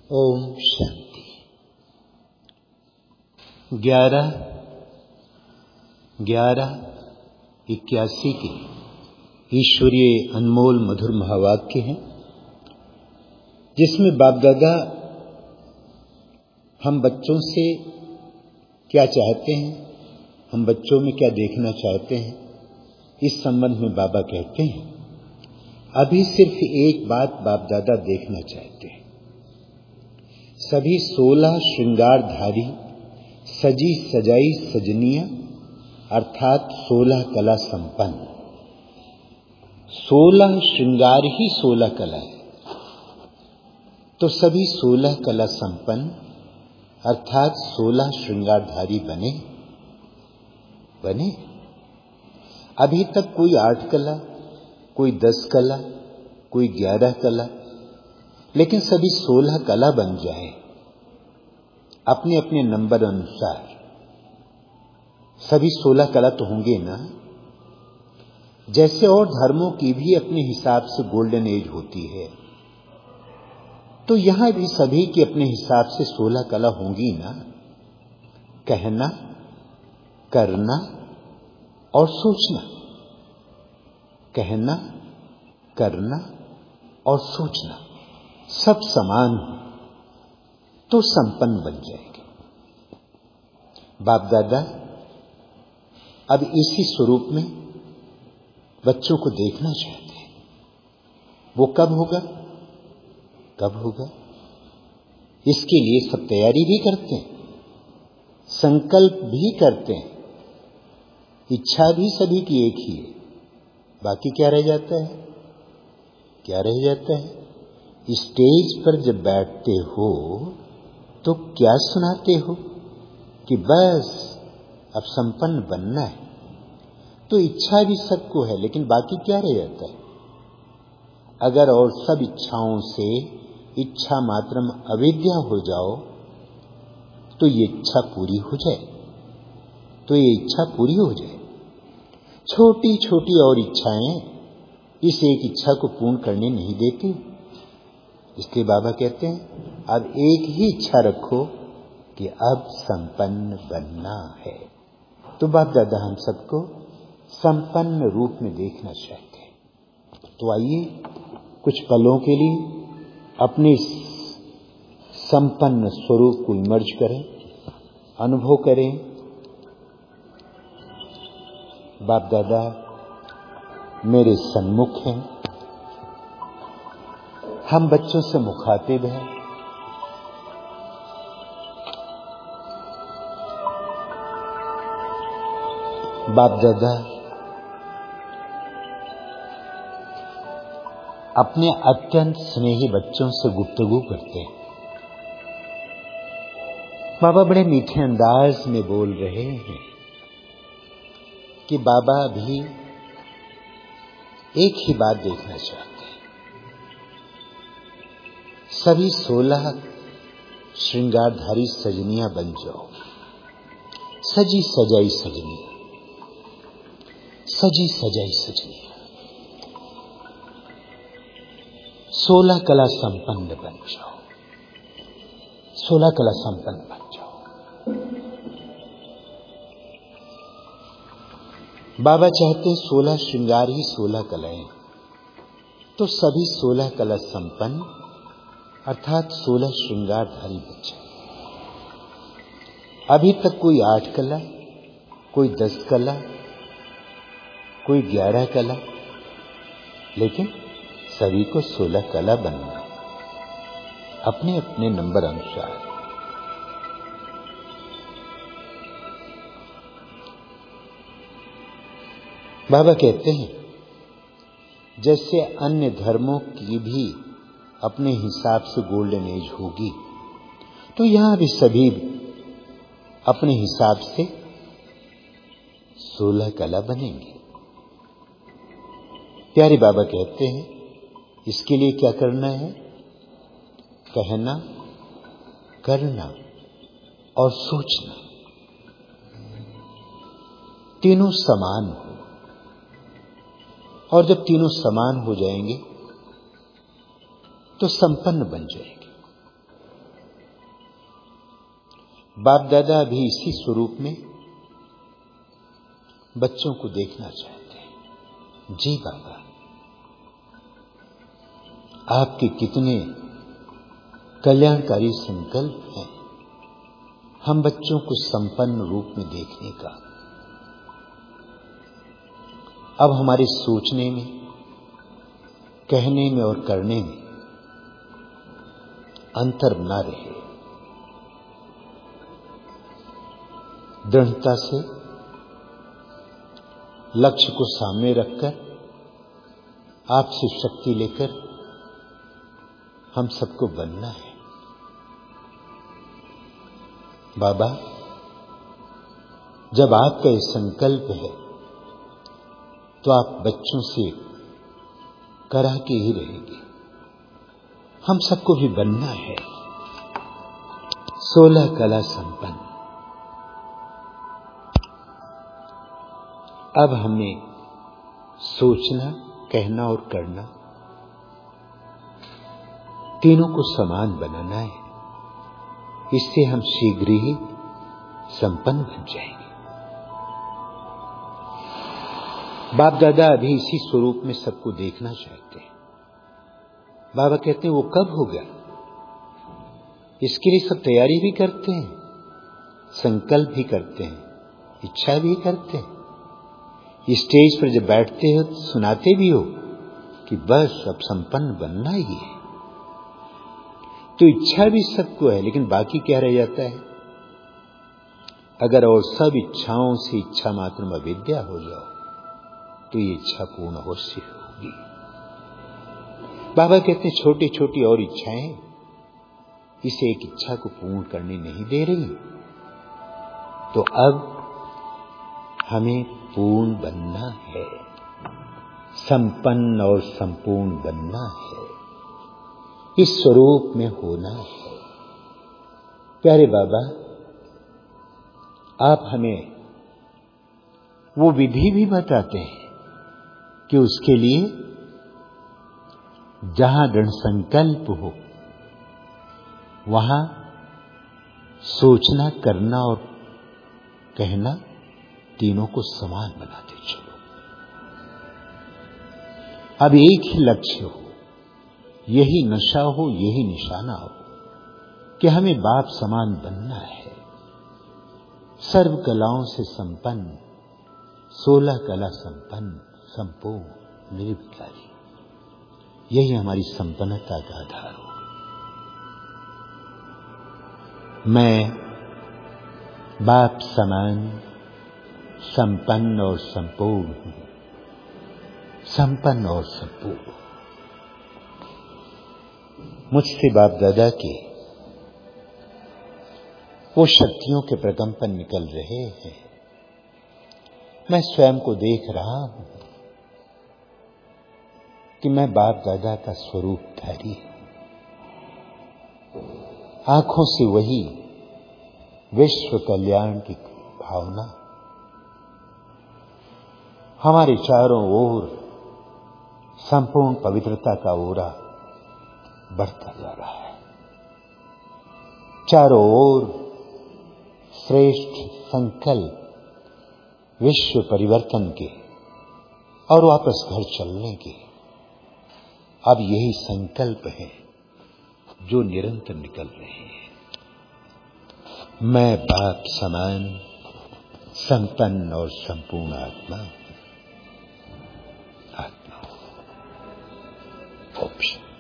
ओम शांति। 11/11/81 के ईश्वरीय अनमोल मधुर महावाक्य हैं, जिसमें बाप दादा हम बच्चों से क्या चाहते हैं, हम बच्चों में क्या देखना चाहते हैं, इस संबंध में बाबा कहते हैं अभी सिर्फ एक बात बाप दादा देखना चाहते हैं। सभी 16 श्रृंगारधारी सजी सजाई सजनियां अर्थात 16 कला संपन्न। 16 श्रृंगार ही 16 कला है, तो सभी 16 कला संपन्न अर्थात 16 श्रृंगारधारी बने। अभी तक कोई 8 कला, कोई 10 कला, कोई 11 कला, लेकिन सभी 16 कला बन जाए अपने अपने नंबर अनुसार। सभी 16 कला तो होंगे ना। जैसे और धर्मों की भी अपने हिसाब से गोल्डन एज होती है, तो यहां भी सभी की अपने हिसाब से 16 कला होंगी ना। कहना, करना और सोचना। कहना, करना और सोचना सब समान हो तो संपन्न बन जाएंगे। बाप दादा अब इसी स्वरूप में बच्चों को देखना चाहते हैं। वो कब होगा? इसके लिए सब तैयारी भी करते हैं, संकल्प भी करते हैं। इच्छा भी सभी की एक ही है। बाकी क्या रह जाता है? स्टेज पर जब बैठते हो तो क्या सुनाते हो कि बस अब संपन्न बनना है। तो इच्छा भी सबको है, लेकिन बाकी क्या रह जाता है? अगर और सब इच्छाओं से इच्छा मात्रम अविद्या हो जाओ तो ये इच्छा पूरी हो जाए। छोटी छोटी और इच्छाएं इस एक इच्छा को पूर्ण करने नहीं देती। इसलिए बाबा कहते हैं अब एक ही इच्छा रखो कि अब संपन्न बनना है। तो बाप दादा हम सबको संपन्न रूप में देखना चाहते हैं। तो आइए कुछ पलों के लिए अपने संपन्न स्वरूप को इमर्ज करें, अनुभव करें। बाप दादा मेरे सन्मुख हैं, हम बच्चों से मुखातिब हैं। बाप दादा अपने अत्यंत स्नेही बच्चों से गुफ्तगू करते हैं। बाबा बड़े मीठे अंदाज में बोल रहे हैं कि बाबा भी एक ही बात देखना चाहते हैं। सभी 16 श्रृंगारधारी सजनियां बन जाओ। सजी सजाई सजनियां 16 कला संपन्न बन जाओ। 16 कला संपन्न बन जाओ। बाबा चाहते हैं 16 श्रृंगार ही 16 कलाएं, तो सभी 16 कला संपन्न अर्थात 16 श्रृंगारधारी बच्चे। अभी तक कोई 8 कला, कोई 10 कला, कोई 11 कला, लेकिन सभी को 16 कला बनना अपने अपने नंबर अनुसार। बाबा कहते हैं जैसे अन्य धर्मों की भी अपने हिसाब से गोल्डन एज होगी, तो यहां भी सभी अपने हिसाब से 16 कला बनेंगे। प्यारे बाबा कहते हैं इसके लिए क्या करना है? कहना, करना और सोचना तीनों समान हो। और जब तीनों समान हो जाएंगे तो संपन्न बन जाएंगे। बाप दादा भी इसी स्वरूप में बच्चों को देखना चाहते हैं। जी बाबा, आपके कितने कल्याणकारी संकल्प हैं हम बच्चों को संपन्न रूप में देखने का। अब हमारे सोचने में, कहने में और करने में अंतर न रहे। दृढ़ता से लक्ष्य को सामने रखकर, आपसे शक्ति लेकर हम सबको बनना है। बाबा, जब आपका ये संकल्प है तो आप बच्चों से करा के ही रहेंगे। हम सबको भी बनना है 16 कला संपन्न। अब हमें सोचना, कहना और करना तीनों को समान बनाना है। इससे हम शीघ्र ही संपन्न बन जाएंगे। बाप दादा अभी इसी स्वरूप में सबको देखना चाहते हैं। बाबा कहते हैं वो कब होगा, इसके लिए सब तैयारी भी करते हैं, संकल्प भी करते हैं, इच्छा भी करते हैं। स्टेज पर जब बैठते हो तो सुनाते भी हो कि बस अब संपन्न बनना ही है। तो इच्छा भी सबको है, लेकिन बाकी क्या रह जाता है? अगर और सब इच्छाओं से इच्छा मात्र में अविद्या हो जाओ तो ये इच्छा पूर्ण अवश्य होगी। बाबा कहते हैं छोटी छोटी और इच्छाएं इस एक इच्छा को पूर्ण करने नहीं दे रही। तो अब हमें पूर्ण बनना है, संपन्न और संपूर्ण बनना है, इस स्वरूप में होना है। प्यारे बाबा, आप हमें वो विधि भी बताते हैं कि उसके लिए जहां दृढ़ संकल्प हो वहां सोचना, करना और कहना तीनों को समान बनाते चलो। अब एक ही लक्ष्य हो, यही नशा हो, यही निशाना हो कि हमें बाप समान बनना है, सर्व कलाओं से संपन्न, 16 कला संपन्न, संपूर्ण, निर्विकारी। यही हमारी संपन्नता का आधार हो। मैं बाप समान संपन्न और संपूर्ण हूं, संपन्न और संपूर्ण। मुझसे बाप दादा के वो शक्तियों के प्रकंपन निकल रहे हैं। मैं स्वयं को देख रहा हूं कि मैं बाप दादा का स्वरूपधारी हूं। आंखों से वही विश्व कल्याण की भावना हमारे चारों ओर संपूर्ण पवित्रता का ओरा बढ़ता जा रहा है। चारों ओर श्रेष्ठ संकल्प विश्व परिवर्तन के और वापस घर चलने के। अब यही संकल्प हैं जो निरंतर निकल रहे हैं। मैं बाप समान संपन्न और संपूर्ण आत्मा हूं।